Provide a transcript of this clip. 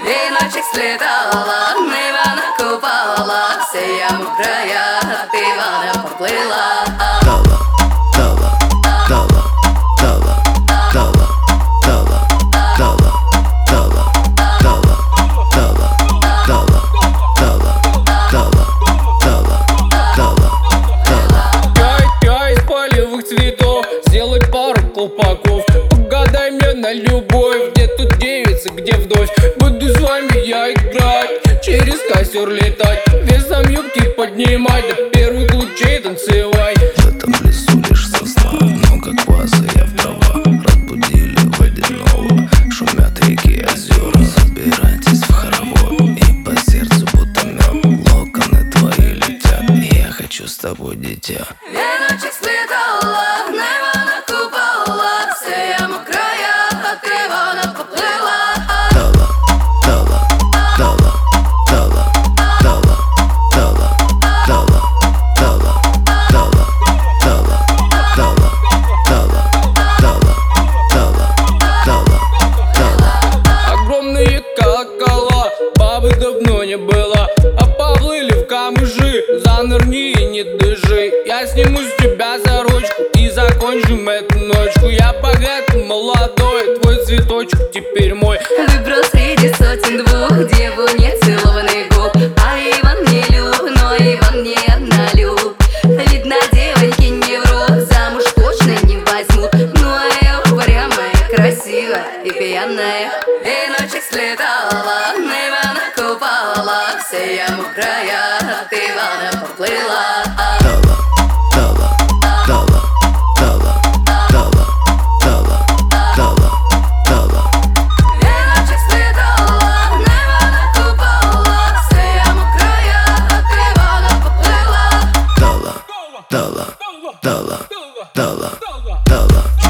Віночок сплітала, нива накупала, все я мокрая, а ти вона поплила. Я из полевых цветов, сделай пару колпаков. Погадай мне на любовь, где тут девица, где вдовь. Буду с вами я играть, через костер летать, весом юбки поднимать, до первых лучей танцевать. В этом лесу лишь сосна, много кваса, я в права. Разбудили водяного, шумят реки, озера. Собирайтесь в хоровод, и по сердцу будто мед. Локоны твои летят, и я хочу с тобой, дитя. Віночок сплітала, нива накупала, все я мокрая, а ти вона поплила. Огромные колокола, бабы давно не было, а поплыли в камыши, занырни и не дыши. Я сниму с тебя сорочку и закончим эту ночку. Я богатый, молодой, твой цветочек теперь мой. Выбрал среди сотен двух деву нецелованных губ. А Иван не люб, но Иван не однолюб. Видно, девоньки не врут, замуж точно не возьмут. Ну а я упрямая, красивая и пьяная. Віночок сплітала, нива накупала, все я мокрая, а ти вона поплила. Віночок сплітала, нива накупала, все я мокрая, а ти вона поплила. Дала.